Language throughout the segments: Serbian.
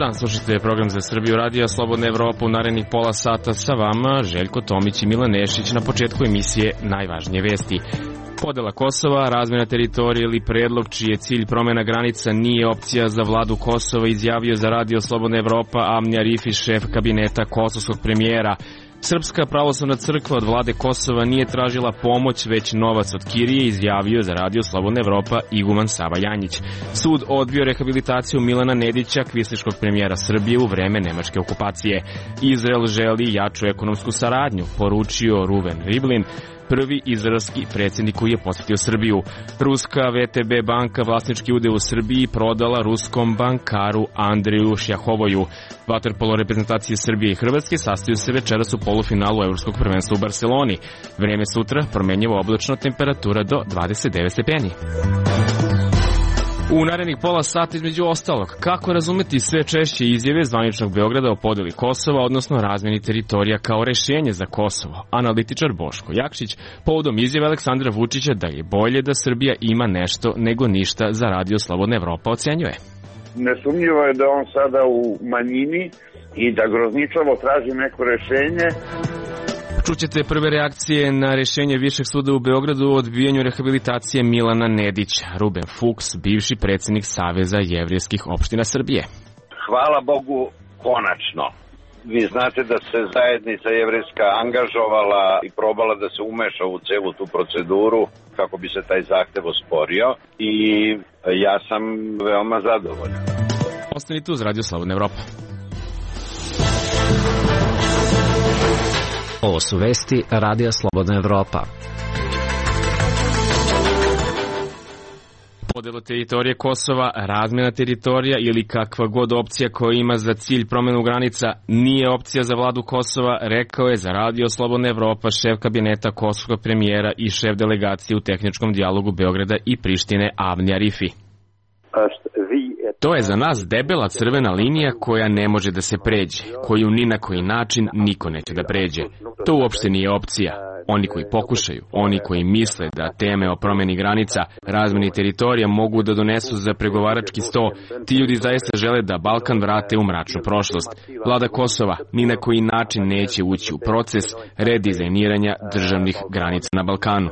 dan, slušajte program za Srbiju radija Slobodna Evropa u narednih pola sata sa vama, Željko Tomić i Milan Nešić. Na početku emisije najvažnije vesti. Podela Kosova, razmena teritorije ili predlog čiji je cilj promena granica nije opcija za vladu Kosova, izjavio za radio Slobodna Evropa Avni Arifi, šef kabineta kosovskog premijera. Srpska pravoslavna crkva od vlade Kosova nije tražila pomoć, već novac od kirije, izjavio za radio Slobodna Evropa iguman Sava Janjić. Sud odbio rehabilitaciju Milana Nedića, kvisliškog premijera Srbije u vreme nemačke okupacije. Izrael želi jaču ekonomsku saradnju, poručio Ruven Rivlin, prvi izraelski predsjednik koji je posjetio Srbiju. Ruska VTB banka vlasnički udeo u Srbiji prodala ruskom bankaru Andreju Šjahovoju. Vaterpolo reprezentacije Srbije i Hrvatske sastaju se večeras u polufinalu Evropskog prvenstva u Barseloni. Vreme sutra promenjivo oblačno, temperatura do 29 stepeni. U narednih pola sata između ostalog, kako razumeti sve češće izjave zvaničnog Beograda o podeli Kosova, odnosno razmeni teritorija kao rešenje za Kosovo. Analitičar Boško Jakšić povodom izjave Aleksandra Vučića da je bolje da Srbija ima nešto nego ništa za radio Slobodna Evropa ocenjuje. Nesumnjivo je da on sada u manjini i da grozničavo traži neko rešenje. Čućete prve reakcije na rešenje Višeg suda u Beogradu o odbijanju rehabilitacije Milana Nedića. Ruben Fuchs, bivši predsjednik Saveza jevrejskih opština Srbije. Hvala Bogu, konačno. Vi znate da se zajednica jevrejska angažovala i probala da se umeša u celu tu proceduru kako bi se taj zahtev osporio i ja sam veoma zadovoljan. Ostanite uz radio Slobodna Evropa. Ovo su vesti radija Slobodna Evropa. Podela teritorije Kosova, razmjena teritorija ili kakva god opcija koja ima za cilj promjenu granica nije opcija za vladu Kosova, rekao je za radio Slobodna Evropa šef kabineta kosovskog premijera i šef delegacije u tehničkom dijalogu Beograda i Prištine Avni Arifi. To je za nas debela crvena linija koja ne može da se pređe, koju ni na koji način niko neće da pređe. To uopšte nije opcija. Oni koji pokušaju, oni koji misle da teme o promjeni granica, razmeni teritorija mogu da donesu za pregovarački sto, ti ljudi zaista žele da Balkan vrate u mračnu prošlost. Vlada Kosova ni na koji način neće ući u proces redizajniranja državnih granica na Balkanu.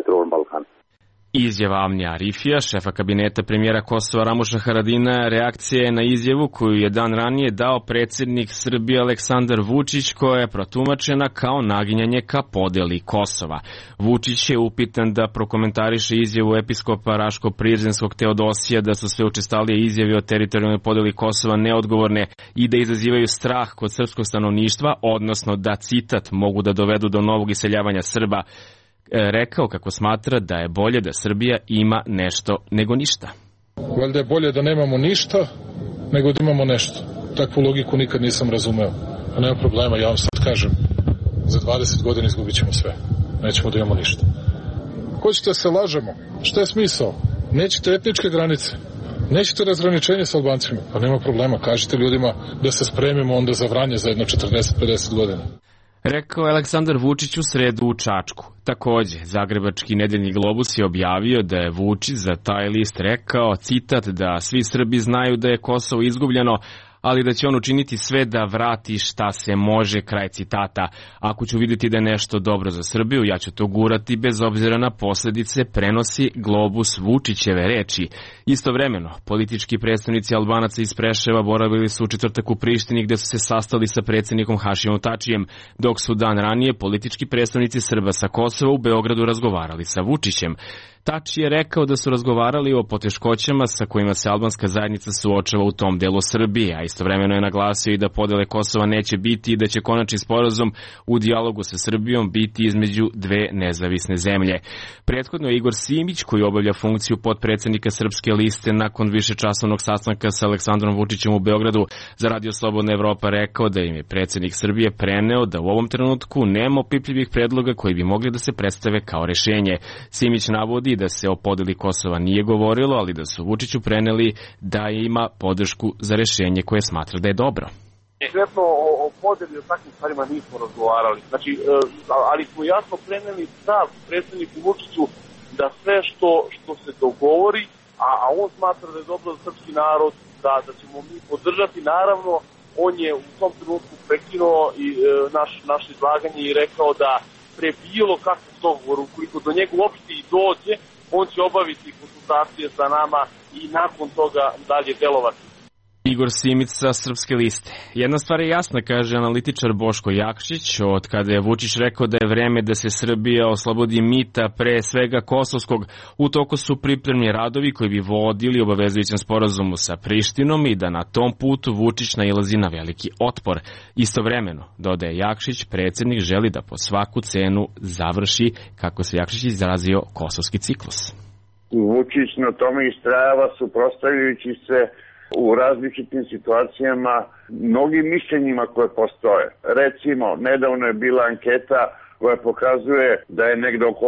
Izjava Avnija Arifija, šefa kabineta premijera Kosova Ramuša Haradina, reakcija je na izjavu koju je dan ranije dao predsjednik Srbije Aleksandar Vučić, koja je protumačena kao naginjanje ka podeli Kosova. Vučić je upitan da prokomentariše izjavu episkopa Raško-Prizrenskog Teodosija da su sve učestalije izjave o teritorijalnoj podeli Kosova neodgovorne i da izazivaju strah kod srpskog stanovništva, odnosno da, citat, mogu da dovedu do novog iseljavanja Srba. Rekao kako smatra da je bolje da Srbija ima nešto nego ništa. Valjda je bolje da nemamo ništa nego da imamo nešto. Takvu logiku nikad nisam razumeo. A nema problema, ja vam sad kažem, za 20 godina izgubit ćemo sve. Nećemo da imamo ništa. Hoćete da se lažemo? Šta je smisao? Nećete etničke granice? Nećete razgraničenje sa Albancima? Pa nema problema, kažite ljudima da se spremimo onda za Vranje za jedno 40-50 godina. Rekao je Aleksandar Vučić u sredu u Čačku. Takođe, Zagrebački nedeljni Globus je objavio da je Vučić za taj list rekao, citat, da svi Srbi znaju da je Kosovo izgubljeno, ali da će on učiniti sve da vrati šta se može, kraj citata. Ako ću vidjeti da je nešto dobro za Srbiju, ja ću to gurati bez obzira na posljedice, prenosi Globus Vučićeve reči. Istovremeno, politički predstavnici Albanaca iz Preševa boravili su u četvrtak u Prištini gde su se sastali sa predsjednikom Hašimom Tačijem, dok su dan ranije politički predstavnici Srba sa Kosova u Beogradu razgovarali sa Vučićem. Tači je rekao da su razgovarali o poteškoćama sa kojima se albanska zajednica suočava u tom delu Srbije, a istovremeno je naglasio i da podele Kosova neće biti i da će konačni sporazum u dijalogu sa Srbijom biti između dve nezavisne zemlje. Prethodno je Igor Simić, koji obavlja funkciju potpredsjednika Srpske liste, nakon višečasovnog sastanka sa Aleksandrom Vučićem u Beogradu za radio Slobodna Evropa rekao da im je predsjednik Srbije preneo da u ovom trenutku nema opipljivih predloga koji bi mogli da se predstave kao rešenje. Simić navodi da se o podeli Kosova nije govorilo, ali da su Vučiću preneli da ima podršku za rešenje koje smatra da je dobro. Konkretno o podeli o takvim stvarima nismo razgovarali. Znači, ali smo jasno preneli stav predsjedniku Vučiću da sve što se dogovori, a on smatra da je dobro za srpski narod, da ćemo mi podržati. Naravno, on je u tom trenutku prekinuo i naše izlaganje i rekao da pre bilo kakvog dogovora, ukoliko do njega uopšte i dođe, on će obaviti konsultacije sa nama i nakon toga dalje delovati. Igor Simić sa Srpske liste. Jedna stvar je jasna, kaže analitičar Boško Jakšić, od kada je Vučić rekao da je vreme da se Srbija oslobodi mita, pre svega kosovskog. U toku su pripremni radovi koji bi vodili obavezujućem sporazumu sa Prištinom i da na tom putu Vučić nailazi na veliki otpor. Istovremeno, dodaje Jakšić, predsjednik želi da po svaku cenu završi, kako se Jakšić izrazio, kosovski ciklus. Vučić na tome istrajava, suprotstavljajući se u različitim situacijama mnogim mišljenjima koje postoje. Recimo, nedavno je bila anketa koja pokazuje da je negde oko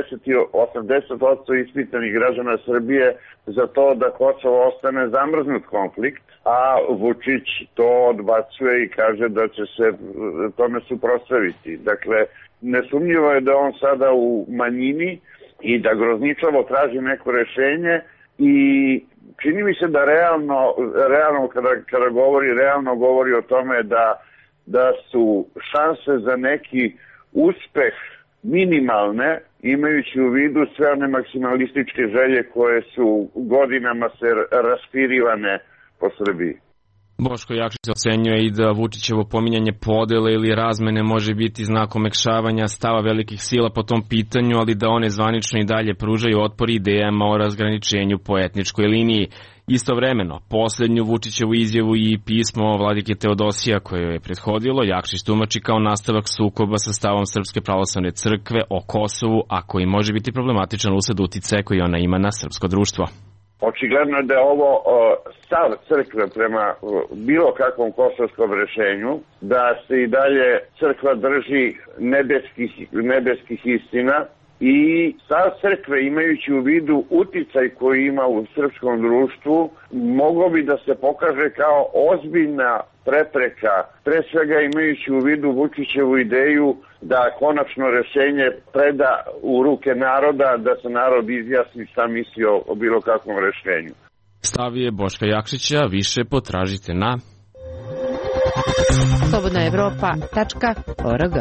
80% ispitanih građana Srbije za to da Kosovo ostane zamrznut konflikt, a Vučić to odbacuje i kaže da će se tome suprotstaviti. Dakle, nesumnjivo je da on sada u manjini i da grozničavo traži neko rešenje i čini mi se da realno kada govori o tome da su šanse za neki uspeh minimalne, imajući u vidu sve one maksimalističke želje koje su godinama se raspirivane po Srbiji. Boško Jakšić ocenjuje i da Vučićevo pominjanje podele ili razmene može biti znakom mekšavanja stava velikih sila po tom pitanju, ali da one zvanično i dalje pružaju otpor idejama o razgraničenju po etničkoj liniji. Istovremeno, posljednju Vučićevu izjavu i pismo vladike Teodosija koje je prethodilo, Jakšić tumači kao nastavak sukoba sa stavom Srpske pravoslavne crkve o Kosovu, a koji može biti problematičan usled uticaja koji ona ima na srpsko društvo. Očigledno je da je ovo stav crkve prema bilo kakvom kosovskom rešenju, da se i dalje crkva drži nebeskih istina i stav crkve, imajući u vidu uticaj koji ima u srpskom društvu, moglo bi da se pokaže kao ozbiljna prepreka, pre svega imajući u vidu Vučićevu ideju da konačno rešenje preda u ruke naroda, da se narod izjasni šta misli o bilo kakvom rešenju. Stav je Boška Jakšića, više potražite na slobodnaevropa.org.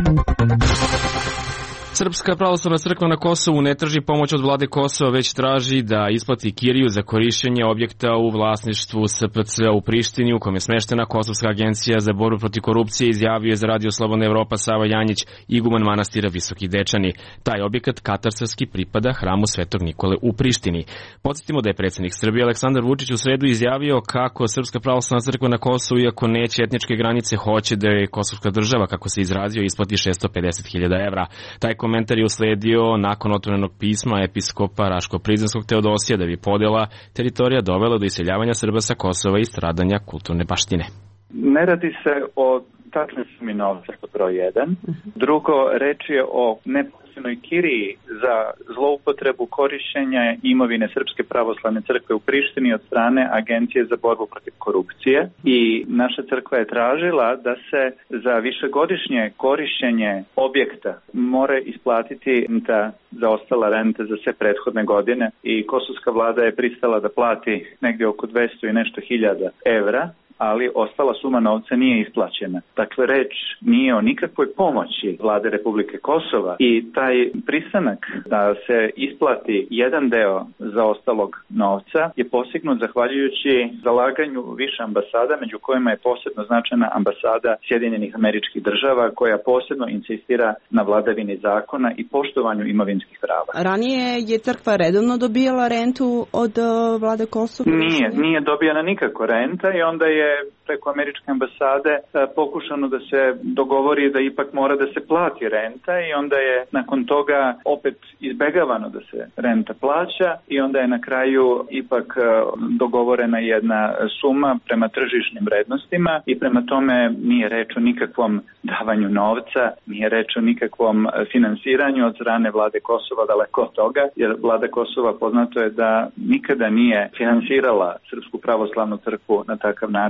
Srpska pravoslavna crkva na Kosovu ne traži pomoć od vlade Kosova, već traži da isplati kiriju za korišćenje objekta u vlasništvu SPC u Prištini, u kojem je smeštena Kosovska agencija za borbu protiv korupcije, izjavio je za Radio Slobodna Evropa Sava Janjić, iguman manastira Visoki Dečani. Taj objekat katastarski pripada hramu Svetog Nikole u Prištini. Podsjetimo da je predsjednik Srbije Aleksandar Vučić u sredu izjavio kako Srpska pravoslavna crkva na Kosovu, iako neće etničke granice, hoće da je kosovska država, kako se izrazio, isplati 650.000 evra. Taj komentar je usledio nakon otvorenog pisma episkopa Raško-Prizrenskog Teodosija da bi podela teritorija dovela do iseljavanja Srba sa Kosova i stradanja kulturne baštine. Ne radi se o tačnoj sumi novca, broj 1. Drugo, reč je o neposrednoj kiriji za zloupotrebu korišćenja imovine Srpske pravoslavne crkve u Prištini od strane Agencije za borbu protiv korupcije. I naša crkva je tražila da se za višegodišnje korišćenje objekta mora isplatiti zaostala renta za sve prethodne godine i kosovska vlada je pristala da plati negdje oko 200 i nešto hiljada evra, ali ostala suma novca nije isplaćena. Dakle, reč nije o nikakvoj pomoći vlade Republike Kosova i taj pristanak da se isplati jedan deo zaostalog novca je postignut zahvaljujući zalaganju više ambasada, među kojima je posebno značajna ambasada Sjedinjenih Američkih Država, koja posebno insistira na vladavini zakona i poštovanju imovinskih prava. Ranije je crkva redovno dobijala rentu od vlade Kosova? Nije dobijana nikako renta i onda je preko američke ambasade pokušano da se dogovori da ipak mora da se plati renta i onda je nakon toga opet izbegavano da se renta plaća i onda je na kraju ipak dogovorena jedna suma prema tržišnim vrednostima i prema tome nije reč o nikakvom davanju novca, nije reč o nikakvom finansiranju od strane vlade Kosova, daleko od toga, jer vlada Kosova poznato je da nikada nije finansirala Srpsku pravoslavnu crkvu na takav način.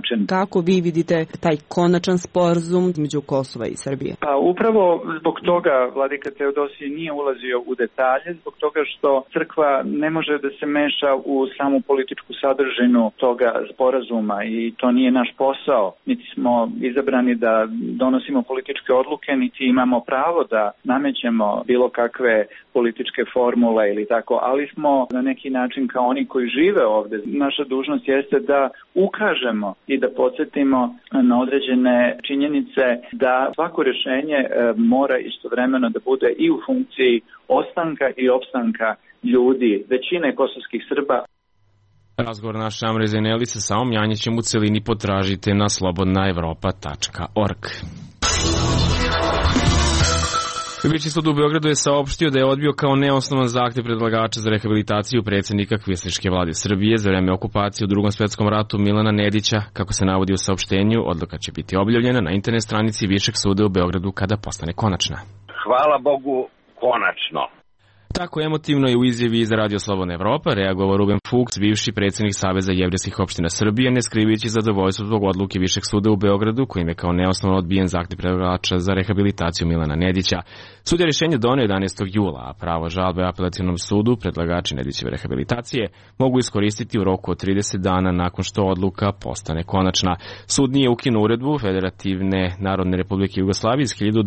kako vi vidite taj konačan sporazum između Kosova i Srbije? Pa upravo zbog toga vladika Teodosije nije ulazio u detalje, zbog toga što crkva ne može da se meša u samu političku sadržinu toga sporazuma i to nije naš posao. Niti smo izabrani da donosimo političke odluke, niti imamo pravo da namećemo bilo kakve političke formule ili tako, ali smo na neki način kao oni koji žive ovde. Naša dužnost jeste da ukažemo i da podsjetimo na određene činjenice da svako rješenje mora istovremeno da bude i u funkciji ostanka i opstanka ljudi, većine kosovskih Srba. Razgovor naše Amre Zeneli sa Savom Janjićem u celini potražite na slobodnaevropa.org. Viši sud u Beogradu je saopštio da je odbio kao neosnovan zahtev predlagača za rehabilitaciju predsjednika kvislinške vlade Srbije za vreme okupacije u Drugom svjetskom ratu Milana Nedića. Kako se navodi u saopštenju, odluka će biti objavljena na internet stranici Višeg suda u Beogradu kada postane konačna. Hvala Bogu, konačno. Tako emotivno je u izjavi iz Radio Slobodna Evropa reagovao Ruben Fuchs, bivši predsjednik Saveza jevrejskih opština Srbije, ne skrivajući zadovoljstvo zbog odluke Višeg suda u Beogradu, kojim je kao neosnovno odbijen zahtev predlagača za rehabilitaciju Milana Nedića. Sud je rješenje donio 11. jula, a pravo žalbe apelativnom sudu predlagači Nedićeve rehabilitacije mogu iskoristiti u roku od 30 dana nakon što odluka postane konačna. Sud nije ukinuo uredbu Federativne Narodne Republike Jugoslavije iz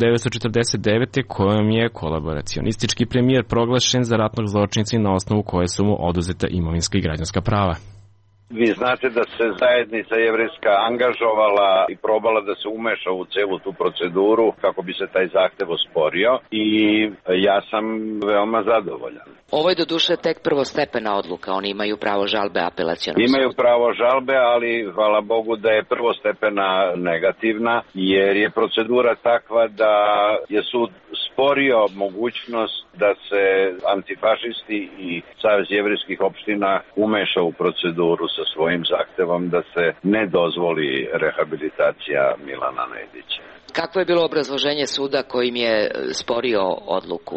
1949. kojom je kolaboracionistički premijer proglašen za ratnog zločinca na osnovu koje su mu oduzeta imovinska i građanska prava. Vi znate da se zajednica jevrejska angažovala i probala da se umeša u celu tu proceduru kako bi se taj zahtev osporio i ja sam veoma zadovoljan. Ovo je doduše tek prvostepena odluka, oni imaju pravo žalbe apelacionom sudu. Imaju pravo žalbe, ali hvala Bogu da je prvostepena negativna, jer je procedura takva da je sud sporio mogućnost da se antifašisti i Savez jevrejskih opština umeša u proceduru sa svojim zahtevom da se ne dozvoli rehabilitacija Milana Nedića. Kakvo je bilo obrazloženje suda kojim je sporio odluku?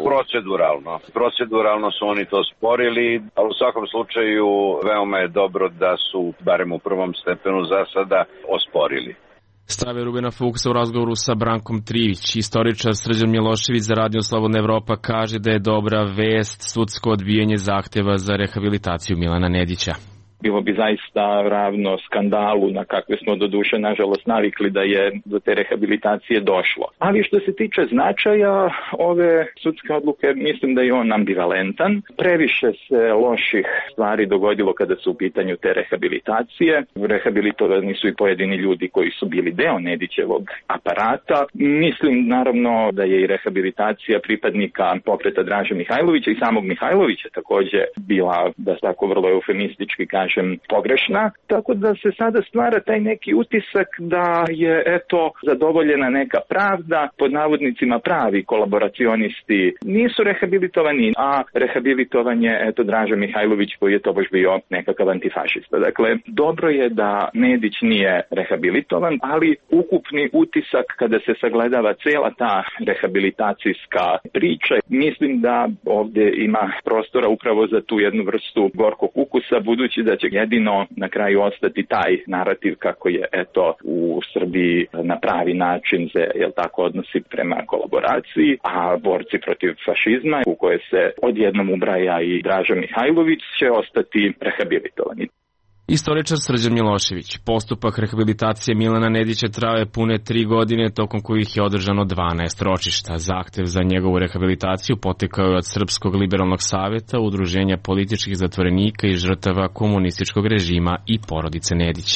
Proceduralno su oni to sporili, ali u svakom slučaju veoma je dobro da su, barem u prvom stepenu za sada, osporili. Stave Rubena Fuchsa u razgovoru sa Brankom Trivić. Istoričar Srđan Milošević za Radio Slobodna Evropa kaže da je dobra vest sudsko odbijanje zahtjeva za rehabilitaciju Milana Nedića. Bilo bi zaista ravno skandalu na kakve smo doduše nažalost navikli da je do te rehabilitacije došlo. Ali što se tiče značaja ove sudske odluke, mislim da je on ambivalentan. Previše se loših stvari dogodilo kada su u pitanju te rehabilitacije. Rehabilitovani su i pojedini ljudi koji su bili deo Nedićevog aparata. Mislim naravno da je i rehabilitacija pripadnika pokreta Draže Mihajlovića i samog Mihajlovića također bila, da tako vrlo eufemistički kažem, pogrešna, tako da se sada stvara taj neki utisak da je eto zadovoljena neka pravda, pod navodnicima pravi kolaboracionisti nisu rehabilitovani, a rehabilitovan je eto Draža Mihajlović koji je tobož bio nekakav antifašista. Dakle, dobro je da Nedić nije rehabilitovan, ali ukupni utisak kada se sagledava cela ta rehabilitacijska priča, mislim da ovdje ima prostora upravo za tu jednu vrstu gorkog ukusa, budući da će jedino na kraju ostati taj narativ kako je eto u Srbiji na pravi način se tako odnosi prema kolaboraciji, a borci protiv fašizma u koje se odjednom ubraja i Draža Mihajlović će ostati rehabilitovani. Istoričar Srđan Milošević. Postupak rehabilitacije Milana Nedića trajao je pune 3 godine, tokom kojih je održano 12 ročišta. Zahtev za njegovu rehabilitaciju potekao je od Srpskog liberalnog savjeta, udruženja političkih zatvorenika i žrtava komunističkog režima i porodice Nedić.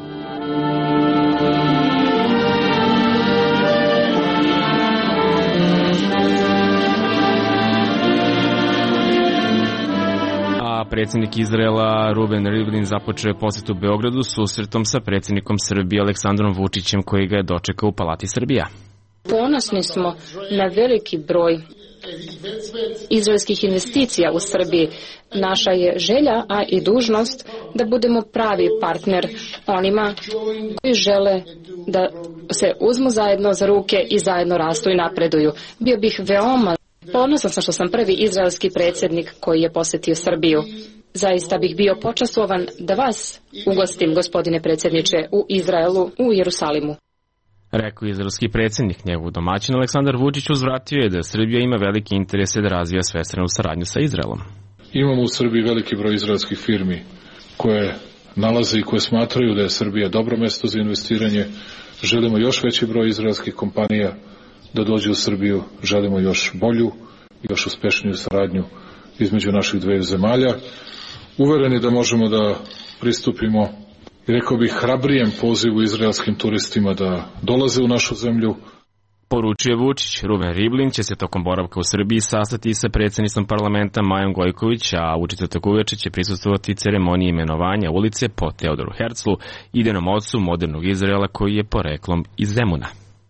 Predsjednik Izraela Ruben Rivlin započeo je posjetu Beogradu susretom sa predsjednikom Srbije Aleksandrom Vučićem koji ga je dočekao u Palati Srbija. Ponosni smo na veliki broj izraelskih investicija u Srbiji. Naša je želja, a i dužnost da budemo pravi partner onima koji žele da se uzmu zajedno za ruke i zajedno rastu i napreduju. Bio bih veoma ponosan sam što sam prvi izraelski predsjednik koji je posjetio Srbiju. Zaista bih bio počastvovan da vas ugostim, gospodine predsjedniče, u Izraelu, u Jerusalimu. Rekao je izraelski predsjednik. Njegov domaćin Aleksandar Vučić uzvratio je da Srbija ima velike interese da razvija svestranu saradnju sa Izraelom. Imamo u Srbiji veliki broj izraelskih firmi koje nalaze i koje smatraju da je Srbija dobro mesto za investiranje. Želimo još veći broj izraelskih kompanija da dođe u Srbiju. Želimo još bolju, još uspešniju saradnju između naših dveju zemalja. Uvereni da možemo da pristupimo, rekao bih, hrabrijem pozivu izraelskim turistima da dolaze u našu zemlju. Poručio Vučić. Ruben Rivlin će se tokom boravka u Srbiji sastati sa predsjednicom parlamenta Majom Gojković, a Vučić uveče će prisustvovati ceremoniji imenovanja ulice po Teodoru Herzlu, idejnom ocu modernog Izraela koji je poreklom iz Zemuna.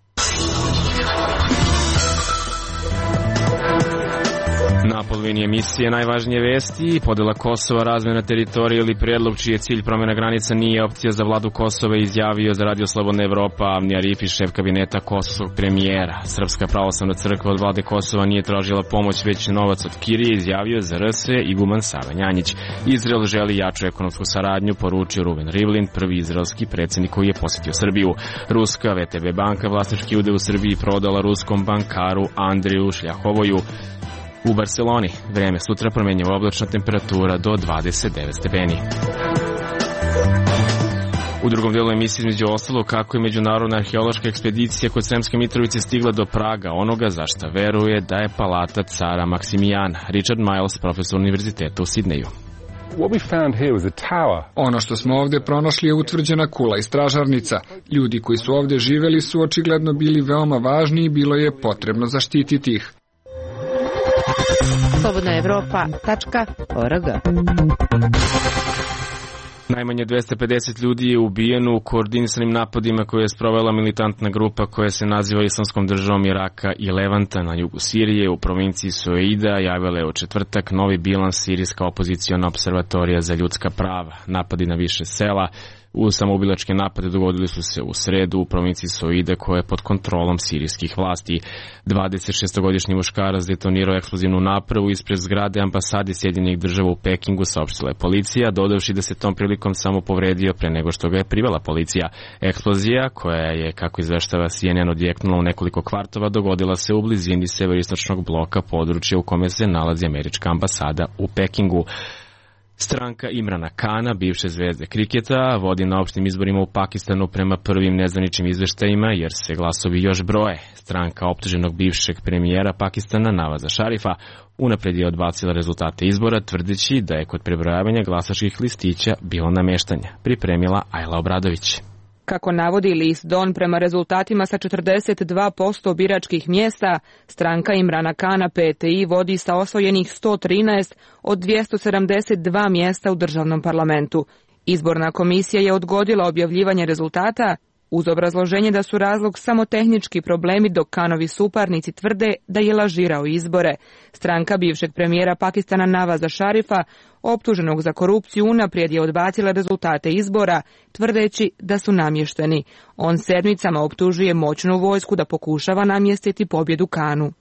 Na polovini emisije najvažnije vesti, podela Kosova, razmjena teritorije ili predlog čiji je cilj promjena granica nije opcija za vladu Kosova, izjavio za Radio Slobodna Evropa Avni Arifi, šef kabineta kosovskog premijera. Srpska pravoslavna crkva od vlade Kosova nije tražila pomoć, već novac od Kirije, izjavio za RS iguman Sava Njanjić. Izrael želi jaču ekonomsku saradnju, poručio Ruben Rivlin, prvi izraelski predsjednik koji je posjetio Srbiju. Ruska VTB banka vlasnički udeo u Srbiji prodala ruskom bankaru Andriju Šljahovoju. U Barceloni vreme sutra promenjiva oblačna temperatura do 29 stepeni. U drugom delu emisije između ostalo kako je međunarodna arheološka ekspedicija kod Sremske Mitrovice stigla do praga onoga za šta veruje da je palata cara Maksimijana. Richard Miles, profesor univerziteta u Sidneju. Ono što smo ovdje pronašli je utvrđena kula i stražarnica. Ljudi koji su ovdje živjeli su očigledno bili veoma važni i bilo je potrebno zaštititi ih. slobodnaevropa.org. Najmanje 250 ljudi je ubijeno u koordinisanim napadima koje je sprovela militantna grupa koja se naziva Islamskom državom Iraka i Levanta na jugu Sirije u provinciji Soeida, javila je u četvrtak novi bilans Sirijska opoziciona observatorija za ljudska prava. Napadi na više sela u samoubilačke napade dogodili su se u sredu u provinciji Soeida koja je pod kontrolom sirijskih vlasti. 26-godišnji muškarac detonirao eksplozivnu napravu ispred zgrade ambasade Sjedinjenih država u Pekingu, saopštila je policija, dodavši da se tom prilikom samo povredio pre nego što ga je privela policija. Eksplozija, koja je, kako izveštava CNN, odjeknula u nekoliko kvartova, dogodila se u blizini severistočnog bloka područja u kome se nalazi američka ambasada u Pekingu. Stranka Imrana Kana, bivše zvezde kriketa, vodi na opštim izborima u Pakistanu prema prvim nezvaničnim izveštajima jer se glasovi još broje. Stranka optuženog bivšeg premijera Pakistana Navaza Šarifa unapred je odbacila rezultate izbora, tvrdeći da je kod prebrojavanja glasačkih listića bilo nameštanja, pripremila Ajla Obradović. Kako navodi list Don, prema rezultatima sa 42% biračkih mjesta, stranka Imrana Kana PTI vodi sa osvojenih 113 od 272 mjesta u državnom parlamentu. Izborna komisija je odgodila objavljivanje rezultata uz obrazloženje da su razlog samo tehnički problemi, dok Kanovi suparnici tvrde da je lažirao izbore. Stranka bivšeg premijera Pakistana Navaza Šarifa, optuženog za korupciju, unaprijed je odbacila rezultate izbora, tvrdeći da su namješteni. On sedmicama optužuje moćnu vojsku da pokušava namjestiti pobjedu Kanu.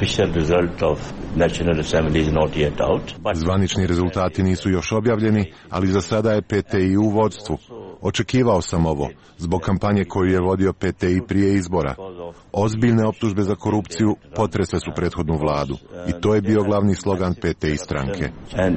Zvanični rezultati nisu još objavljeni, ali za sada je PTI u vodstvu. Očekivao sam ovo, zbog kampanje koju je vodio PTI prije izbora. Ozbiljne optužbe za korupciju potresle su prethodnu vladu i to je bio glavni slogan PTI stranke.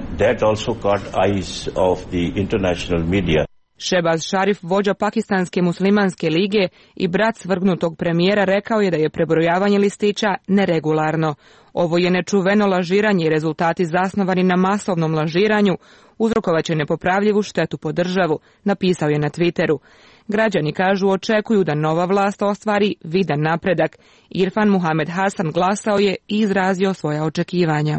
Shehbaz Sharif, vođa Pakistanske muslimanske lige i brat svrgnutog premijera, rekao je da je prebrojavanje listića neregularno. Ovo je nečuveno lažiranje i rezultati zasnovani na masovnom lažiranju uzrokovaće nepopravljivu štetu po državu, napisao je na Twitteru. Građani, kažu, očekuju da nova vlast ostvari vidan napredak. Irfan Muhamed Hasan glasao je i izrazio svoja očekivanja.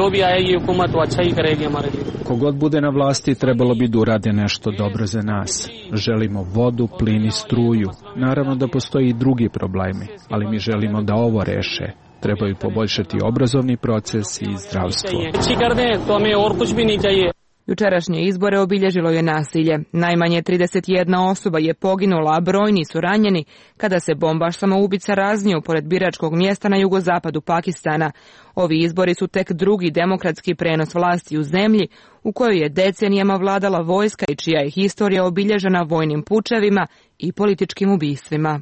Kogod bude na vlasti trebalo bi da urade nešto dobro za nas. Želimo vodu, plin i struju. Naravno da postoji i drugi problemi, ali mi želimo da ovo reše. Trebaju poboljšati obrazovni proces i zdravstvo. Jučerašnje izbore obilježilo je nasilje. Najmanje 31 osoba je poginula, a brojni su ranjeni kada se bombaš samoubica raznio pored biračkog mjesta na jugozapadu Pakistana. Ovi izbori su tek drugi demokratski prenos vlasti u zemlji u kojoj je decenijama vladala vojska i čija je historija obilježena vojnim pučevima i političkim ubistvima.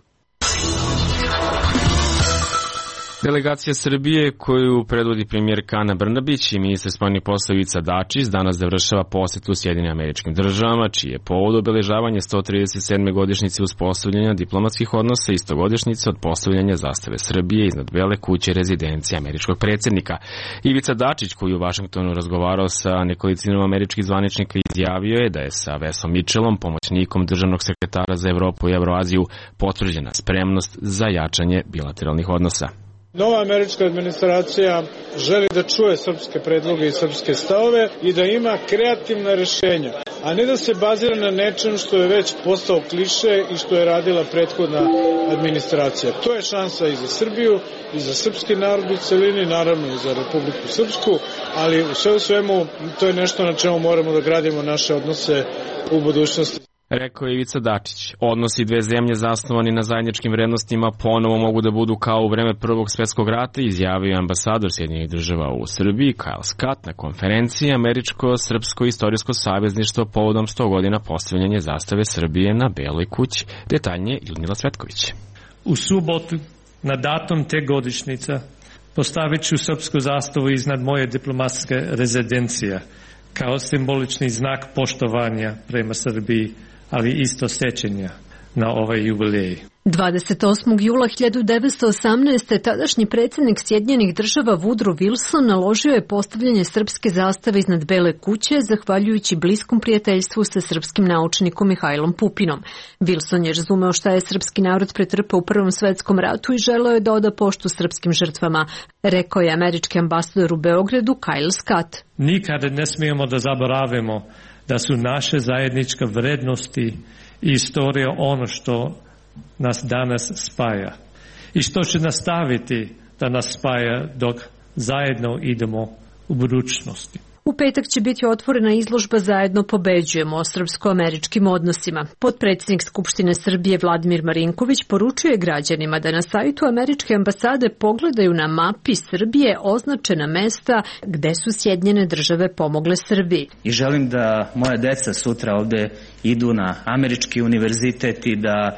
Delegacija Srbije, koju predvodi premijerka Ana Brnabić i ministar spoljnih poslova Ivica Dačić, danas završava posetu Sjedinjenim Američkim Državama, čiji je povod obeležavanje 137. godišnjice uspostavljanja diplomatskih odnosa i 100-godišnjice od postavljanja zastave Srbije iznad Bele kuće rezidencije američkog predsjednika. Ivica Dačić, koji u Vašingtonu razgovarao sa nekolicinom američkih zvaničnika, izjavio je da je sa Wesom Mitchellom, pomoćnikom državnog sekretara za Evropu i Evroaziju, potvrđena spremnost za jačanje bilateralnih odnosa. Nova američka administracija želi da čuje srpske predloge i srpske stavove i da ima kreativna rješenja, a ne da se bazira na nečem što je već postao kliše i što je radila prethodna administracija. To je šansa i za Srbiju, i za srpski narod u celini, naravno i za Republiku Srpsku, ali u sve u svemu to je nešto na čemu moramo da gradimo naše odnose u budućnosti. Rekao je Ivica Dačić. Odnosi dve zemlje zasnovani na zajedničkim vrednostima ponovo mogu da budu kao u vreme Prvog svjetskog rata, izjavio je ambasador Sjedinjenih Država u Srbiji Kyle Scott na konferenciji Američko-srpsko istorijsko savezništvo povodom 100 godina postavljanja zastave Srbije na Beloj kući. Detaljnije Ljudmila Cvetković. U subotu, na datum te godišnjice, postavit ću srpsku zastavu iznad moje diplomatske rezidencije kao simbolični znak poštovanja prema Srbiji, ali isto sećanja na ovaj jubilej. 28. jula 1918. tadašnji predsjednik Sjedinjenih Država Woodrow Wilson naložio je postavljanje srpske zastave iznad Bele kuće, zahvaljujući bliskom prijateljstvu sa srpskim naučnikom Mihajlom Pupinom. Wilson je razumeo šta je srpski narod pretrpeo u Prvom svjetskom ratu i želeo je da oda poštu srpskim žrtvama, rekao je američki ambasador u Beogradu Kyle Scott. Nikada ne smijemo da zaboravimo da su naše zajedničke vrednosti i istorija ono što nas danas spaja i što će nastaviti da nas spaja dok zajedno idemo u budućnosti. U petak će biti otvorena izložba Zajedno pobeđujemo o srpsko-američkim odnosima. Potpredsjednik Skupštine Srbije Vladimir Marinković poručuje građanima da na sajtu američke ambasade pogledaju na mapi Srbije označena mesta gde su Sjedinjene Države pomogle Srbiji. I želim da moja deca sutra ovde idu na američki univerzitet i da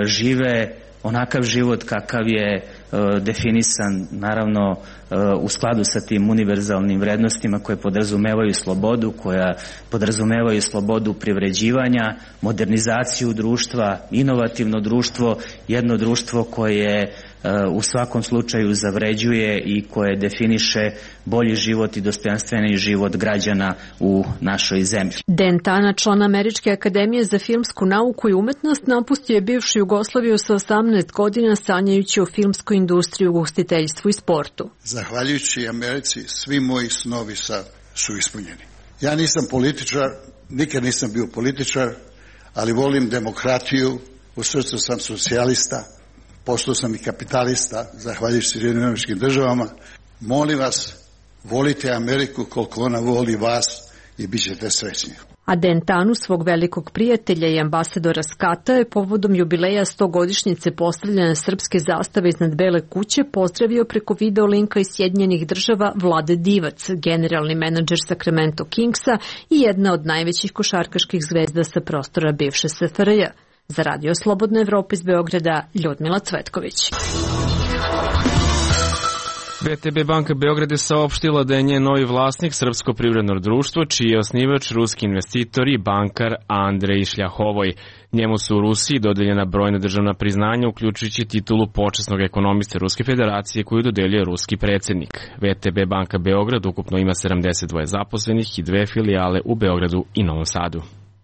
žive onakav život kakav je definisan, naravno u skladu sa tim univerzalnim vrednostima koje podrazumevaju slobodu, koja podrazumevaju slobodu privređivanja, modernizaciju društva, inovativno društvo, jedno društvo koje u svakom slučaju zavređuje i koje definiše bolji život i dostojanstveniji život građana u našoj zemlji. Dan Tana, član Američke akademije za filmsku nauku i umetnost, napustio je bivšu Jugoslaviju sa 18 godina sanjajući o filmskoj industriji, ugostiteljstvu i sportu. Zahvaljujući Americi, svi moji snovi su ispunjeni. Ja nisam političar, nikad nisam bio političar, ali volim demokratiju, u srcu sam socijalista, postao sam i kapitalista, zahvaljujući Sjedinjenim Američkim Državama. Molim vas, volite Ameriku koliko ona voli vas i bit ćete srećni. A Dan Tanu, svog velikog prijatelja i ambasadora Scotta, je povodom jubileja 100-godišnjice postavljanja srpske zastave iznad Bele kuće pozdravio preko video linka iz Sjedinjenih Država Vlade Divac, generalni menadžer Sacramento Kingsa i jedna od najvećih košarkaških zvezda sa prostora bivše SFRJ. Za Radio Slobodna Evropa iz Beograda, Ljudmila Cvetković. VTB banka Beograd je saopštila da je njen novi vlasnik Srpsko privredno društvo, čiji je osnivač ruski investitor i bankar Andrej Šljahovoj. Njemu su u Rusiji dodeljena brojna državna priznanja, uključujući titulu počasnog ekonomiste Ruske federacije koju dodeljuje ruski predsjednik. VTB banka Beograd ukupno ima 72 zaposlenih i 2 filijale u Beogradu i Novom Sadu.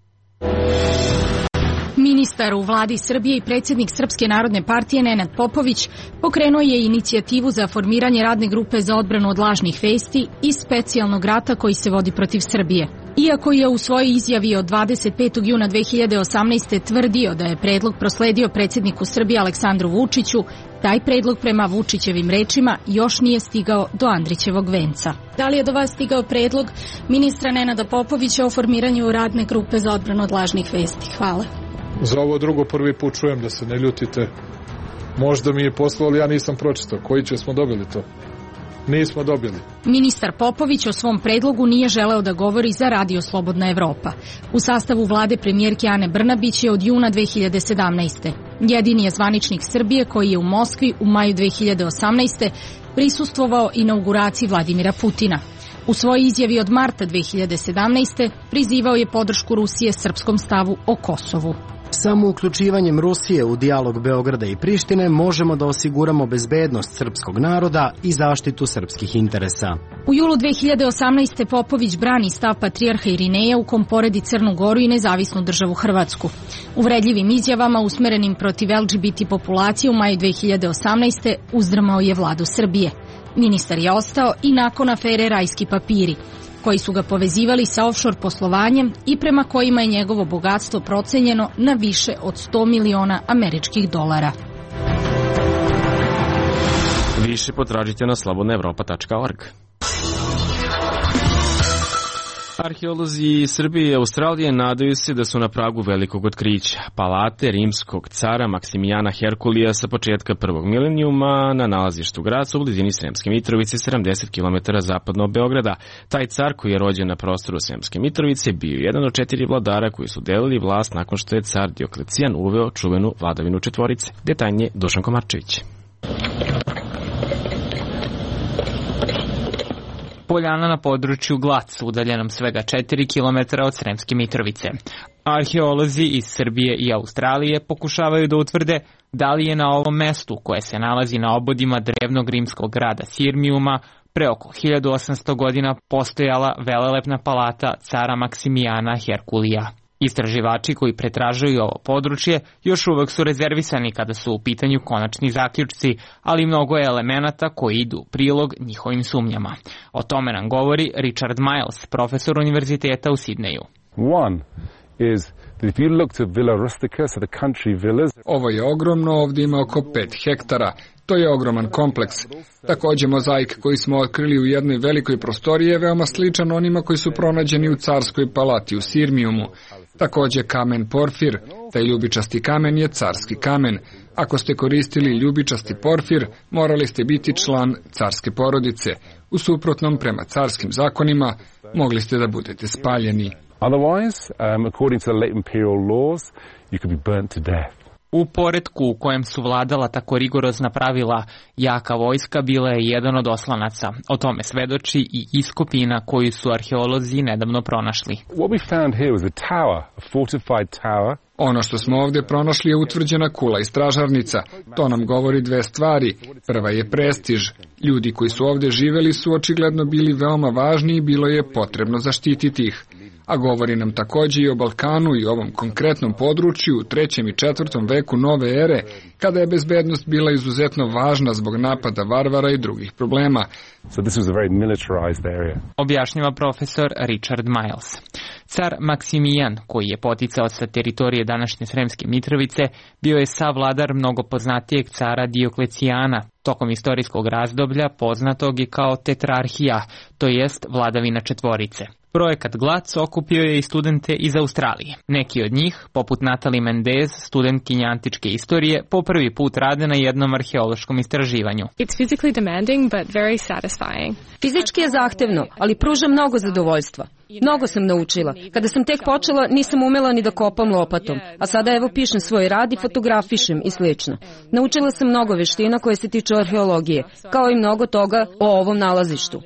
Ministar u vladi Srbije i predsjednik Srpske narodne partije Nenad Popović pokrenuo je inicijativu za formiranje radne grupe za odbranu od lažnih vesti i specijalnog rata koji se vodi protiv Srbije. Iako je u svojoj izjavi od 25. juna 2018. tvrdio da je predlog prosledio predsjedniku Srbije Aleksandru Vučiću, taj predlog prema Vučićevim rečima još nije stigao do Andrićevog venca. Da li je do vas stigao predlog ministra Nenada Popovića o formiranju radne grupe za odbranu od lažnih vesti? Hvala. Za ovo drugo prvi put čujem, da se ne ljutite. Možda mi je poslao, ali ja nisam pročitao. Koji će smo dobili to? Nismo dobili. Ministar Popović o svom predlogu nije želeo da govori za Radio Slobodna Evropa. U sastavu vlade premijerke Ane Brnabić je od juna 2017. Jedini je zvaničnik Srbije koji je u Moskvi u maju 2018. prisustvovao inauguraciji Vladimira Putina. U svojoj izjavi od marta 2017. prizivao je podršku Rusije srpskom stavu o Kosovu. Samo uključivanjem Rusije u dijalog Beograda i Prištine možemo da osiguramo bezbednost srpskog naroda i zaštitu srpskih interesa. U julu 2018. Popović brani stav patrijarha Irineja u kom poredi Crnu Goru i nezavisnu državu Hrvatsku. Uvredljivim izjavama usmerenim protiv LGBT populacije u maju 2018. uzdrmao je vladu Srbije. Ministar je ostao i nakon afere Rajski papiri, koji su ga povezivali sa offshore poslovanjem i prema kojima je njegovo bogatstvo procenjeno na više od 100 miliona američkih dolara. Više potražite na slobodnaevropa.org. Arheolozi iz Srbije i Australije nadaju se da su na pragu velikog otkrića. Palate rimskog cara Maksimijana Herkulija sa početka prvog milenijuma na nalazištu Graca u blizini Sremske Mitrovice, 70 km zapadno od Beograda. Taj car, koji je rođen na prostoru Sremske Mitrovice, bio jedan od 4 vladara koji su delili vlast nakon što je car Dioklecijan uveo čuvenu vladavinu četvorice. Detaljnije Dušan Komarčević. Poljana na području Glac, udaljenom svega 4 km od Sremske Mitrovice. Arheolozi iz Srbije i Australije pokušavaju da utvrde da li je na ovom mestu, koje se nalazi na obodima drevnog rimskog grada Sirmijuma, pre oko 1800 godina postojala velelepna palata cara Maksimijana Herkulija. Istraživači koji pretražuju ovo područje još uvek su rezervisani kada su u pitanju konačni zaključci, ali mnogo je elemenata koji idu u prilog njihovim sumnjama. O tome nam govori Richard Miles, profesor univerziteta u Sidneju. Ovo je ogromno, ovdje ima oko 5 hektara. To je ogroman kompleks. Također mozaik koji smo otkrili u jednoj velikoj prostoriji je veoma sličan onima koji su pronađeni u carskoj palati u Sirmijumu. Također kamen porfir, taj ljubičasti kamen je carski kamen. Ako ste koristili ljubičasti porfir, morali ste biti član carske porodice. U suprotnom, prema carskim zakonima, mogli ste da budete spaljeni. According to the late imperial laws, you could be burnt to death. U poretku u kojem su vladala tako rigorozna pravila, jaka vojska bila je jedan od oslanaca. O tome svedoči i iskopina koju su arheolozi nedavno pronašli. Ono što smo ovdje pronašli je utvrđena kula i stražarnica. To nam govori dve stvari. Prva je prestiž. Ljudi koji su ovdje živeli su očigledno bili veoma važni i bilo je potrebno zaštititi ih. A govori nam također i o Balkanu i ovom konkretnom području u 3. i 4. veku nove ere, kada je bezbednost bila izuzetno važna zbog napada varvara i drugih problema. Objašnjava profesor Richard Miles. Car Maksimijan, koji je poticao sa teritorije današnje Sremske Mitrovice, bio je savladar mnogo poznatijeg cara Dioklecijana, tokom istorijskog razdoblja poznatog i kao tetrarhija, to jest vladavina četvorice. Projekat Glac okupio je i studente iz Australije. Neki od njih, poput Natalie Mendez, studentkinja antičke istorije, po prvi put rade na jednom arheološkom istraživanju. Fizički je zahtevno, ali pruža mnogo zadovoljstva. Mnogo sam naučila. Kada sam tek počela, nisam umela ni da kopam lopatom, a sada evo pišem svoj rad i fotografišem i slično. Naučila sam mnogo veština koje se tiču arheologije, kao i mnogo toga o ovom nalazištu.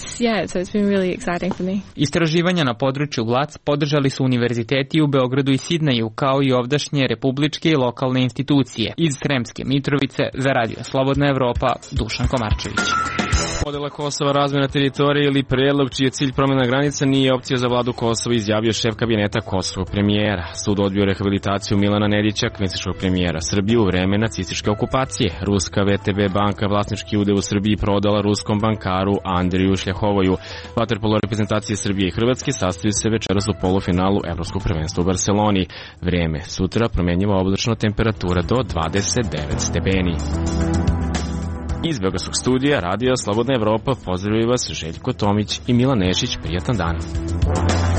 Istraživanja na području Glac podržali su univerziteti u Beogradu i Sidneju, kao i ovdašnje republičke i lokalne institucije. Iz Sremske Mitrovice za Radio Slobodna Evropa, Dušan Komarčević. Podela Kosova, razmjena teritorije ili predlog čiji je cilj promjena granica nije opcija za vladu Kosova, izjavio šef kabineta kosovskog premijera. Sud odbio rehabilitaciju Milana Nedića, kvinsičkog premijera Srbije u vreme nacističke okupacije. Ruska VTB banka vlasnički udeo u Srbiji prodala ruskom bankaru Andriju Šljahovoju. Vaterpolo reprezentacije Srbije i Hrvatske sastaju se večeras u polufinalu Evropskog prvenstva u Barseloni. Vreme sutra promjenjiva oblačno, temperatura do 29 stepeni. Iz Beogradskog studija Radija Slobodna Evropa pozdravljaju vas Željko Tomić i Milan Nešić. Prijatan dan.